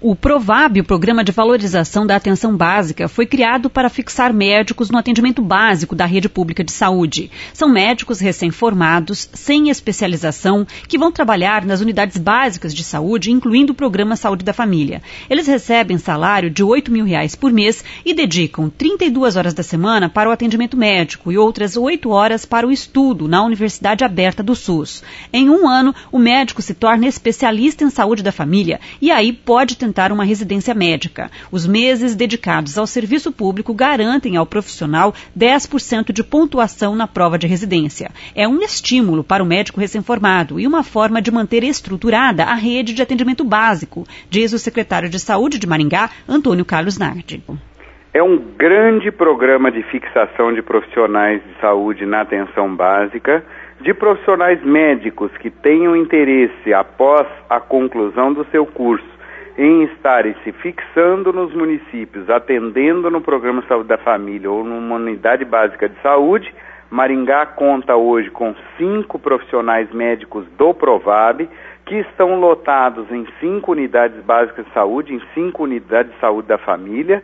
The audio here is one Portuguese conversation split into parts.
O PROVAB, o Programa de Valorização da Atenção Básica, foi criado para fixar médicos no atendimento básico da rede pública de saúde. São médicos recém-formados, sem especialização, que vão trabalhar nas unidades básicas de saúde, incluindo o Programa Saúde da Família. Eles recebem salário de R$ 8.000 por mês e dedicam 32 horas da semana para o atendimento médico e outras 8 horas para o estudo na Universidade Aberta do SUS. Em um ano, o médico se torna especialista em saúde da família e aí pode tentar uma residência médica. Os meses dedicados ao serviço público garantem ao profissional 10% de pontuação na prova de residência. É um estímulo para o médico recém-formado e uma forma de manter estruturada a rede de atendimento básico, diz o secretário de Saúde de Maringá, Antônio Carlos Nardi. É um grande programa de fixação de profissionais de saúde na atenção básica, de profissionais médicos que tenham interesse após a conclusão do seu curso em estarem se fixando nos municípios, atendendo no Programa Saúde da Família ou numa unidade básica de saúde. Maringá conta hoje com 5 profissionais médicos do PROVAB, que estão lotados em 5 unidades básicas de saúde, em 5 unidades de saúde da família.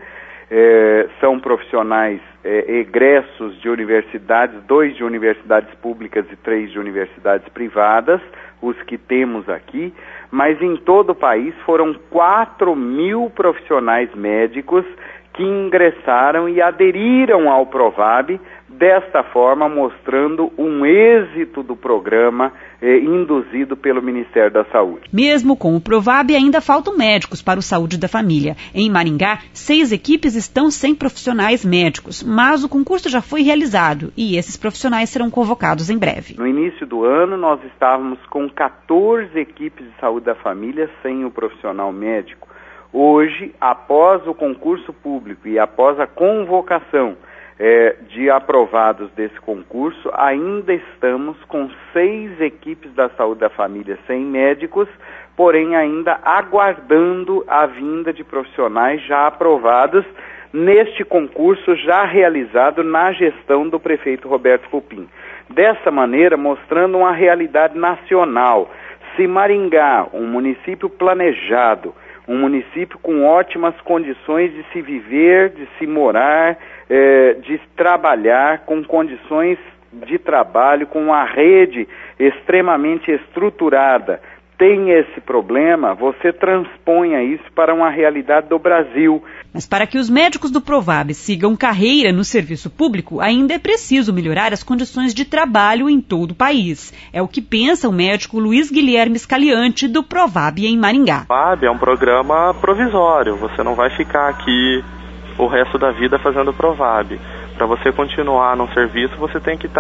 São profissionais egressos de universidades, 2 de universidades públicas e 3 de universidades privadas, os que temos aqui, mas em todo o país foram 4.000 profissionais médicos que ingressaram e aderiram ao PROVAB, desta forma mostrando um êxito do programa induzido pelo Ministério da Saúde. Mesmo com o PROVAB, ainda faltam médicos para o Saúde da Família. Em Maringá, 6 equipes estão sem profissionais médicos, mas o concurso já foi realizado e esses profissionais serão convocados em breve. No início do ano, nós estávamos com 14 equipes de saúde da família sem o profissional médico. Hoje, após o concurso público e após a convocação de aprovados desse concurso, ainda estamos com 6 equipes da saúde da família sem médicos, porém ainda aguardando a vinda de profissionais já aprovados neste concurso já realizado na gestão do prefeito Roberto Cupim. Dessa maneira, mostrando uma realidade nacional. Se Maringá, um município planejado, um município com ótimas condições de se viver, de se morar, de trabalhar, com condições de trabalho, com uma rede extremamente estruturada, tem esse problema, você transponha isso para uma realidade do Brasil. Mas para que os médicos do PROVAB sigam carreira no serviço público, ainda é preciso melhorar as condições de trabalho em todo o país. É o que pensa o médico Luiz Guilherme Scaliante, do PROVAB em Maringá. O PROVAB é um programa provisório, você não vai ficar aqui o resto da vida fazendo PROVAB. Para você continuar no serviço, você tem que ter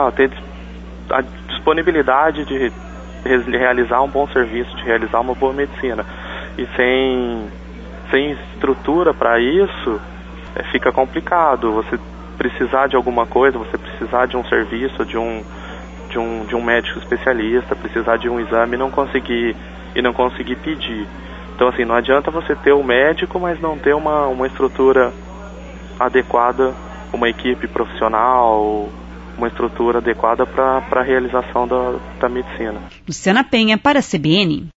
a disponibilidade de realizar um bom serviço, de realizar uma boa medicina. E sem estrutura para isso, fica complicado. Você precisar de alguma coisa, você precisar de um serviço, de um médico especialista, precisar de um exame e não conseguir pedir. Então, assim, não adianta você ter o médico, mas não ter uma estrutura adequada, uma equipe profissional, uma estrutura adequada para a realização da medicina. Luciana Penha, para a CBN.